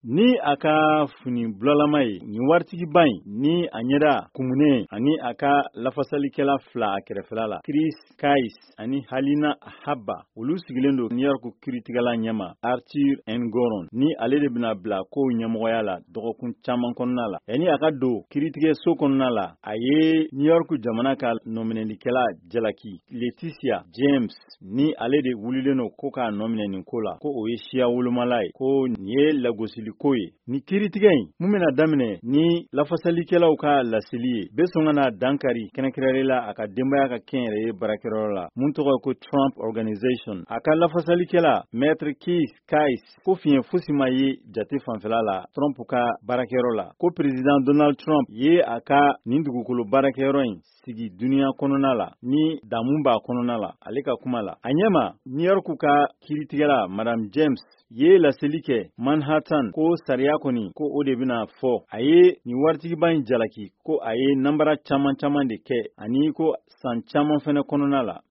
ni a ka fini bulalama ye nin waritigi ba in ni a ɲɛda kumune ani a ka lafasalikɛla fila a kɛrɛfɛla la Chris Kais ani Halina Habba olu sigilen don New York kiritigɛla ɲɛma Arthur Engoron ni ale de bena bila kow ɲɛmɔgɔya la dɔgɔkun caman kɔnɔna la yani a ka don kiritigɛ so kɔnɔna la a ye New York jamana ka nɔminɛlikɛla jalaki Leticia James ni ale de wulilen no ko k'a nɔminɛ nin ko la ko o ye siya wolomala ye ko nin ye lagosili ko ye ni kiritigɛ in mun bena daminɛ ni lafasalikɛlaw ka laseli ye be sɔn ka na dankari kɛnɛkɛrɛnla a ka denbaya ka kɛnyɛrɛye baarakɛyɔrɔ la mun tɔgɔ ko Trump Organization a ka lafasalikɛla Maître Keith Kais ko fiɲɛ fosi ma ye jate fanfɛla la Trump ka baarakɛyɔrɔ la ko Président Donald Trump ye a ka nin dugukolo baarakɛyɔrɔ in sigi duniya kɔnɔna la ni damu b'a kɔnɔna la ale ka kuma la a ɲɛma New York ka kiritigɛla Madame James ye laseli kɛ Manhattan ko sariya kɔni ko o de bena fɔ a ye nin waritigiba in jalaki ko a ye nambara caman de kɛ ani ko san caman fɛnɛ kɔnɔna la